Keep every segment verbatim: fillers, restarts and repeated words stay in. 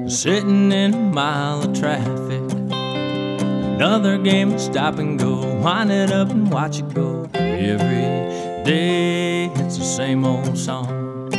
Sitting in a mile of traffic, another game of stop and go. Wind it up and watch it go. Every day it's the same old song.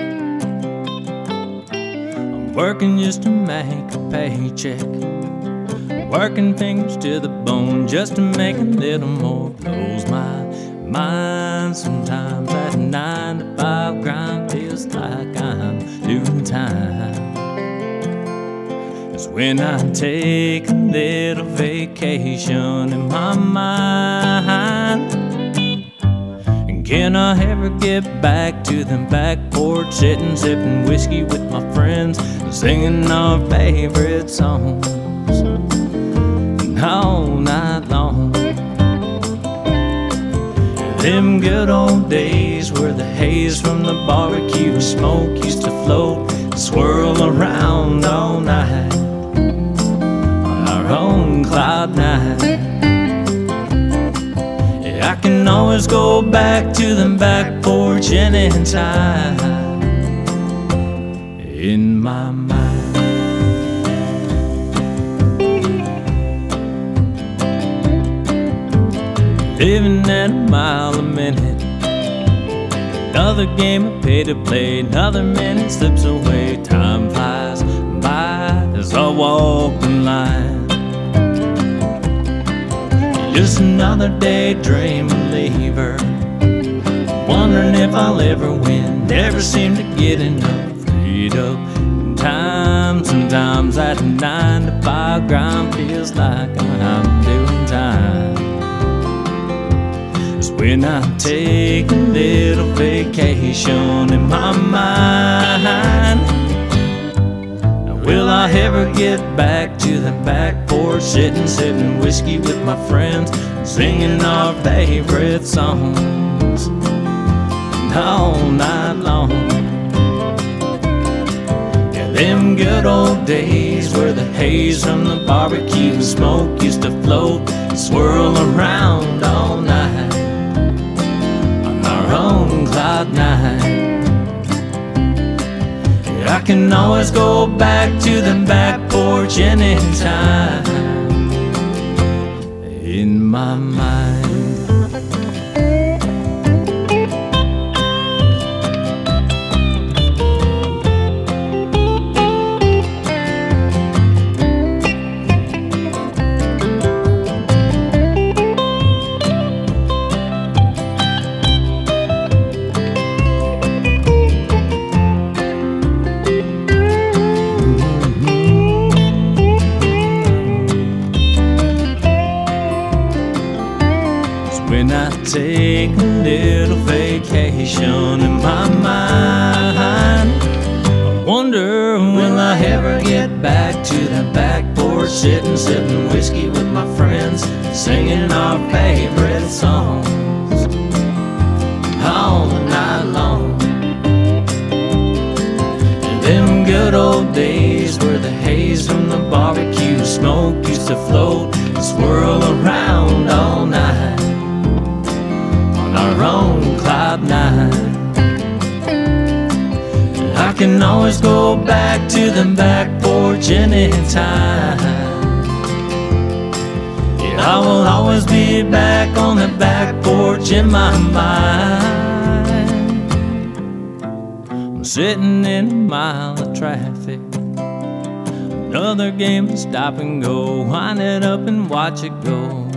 I'm working just to make a paycheck, working fingers to the bone just to make a little more. Blows my mind sometimes. That nine to five grind feels like I'm doing time. It's when I take a little vacation in my mind. And can I ever get back to the back porch, sitting, sipping whiskey with my friends, singing our favorite songs all night long. Them good old days where the haze from the barbecue smoke used to float and swirl around all night on our own cloud nine. Yeah, I can always go back to the back porch anytime in my mind. Living at a mile a minute, another game I pay to play, another minute slips away. Time flies by as I walk the line. Just another daydream believer, wondering if I'll ever win. Never seem to get enough freed up time. Sometimes that nine to five grind feels like I'm doing time. When I take a little vacation in my mind, will I ever get back to the back porch, sitting, sipping whiskey with my friends, singing our favorite songs all night long? Yeah, them good old days where the haze from the barbecue smoke used to float and swirl around all night on cloud nine. Yeah, I can always go back to the back porch anytime in my mind. When I take a little vacation in my mind, I wonder, will I ever get back to that back porch, sitting, sipping whiskey with my friends, singing our favorite songs all night long. And them good old days where the haze from the barbecue smoke used to float and swirl around all night our own cloud nine. I can always go back to the back porch anytime. Yeah, I will always be back on the back porch in my mind. I'm sitting in a mile of traffic, another game of stop and go. Wind it up and watch it go.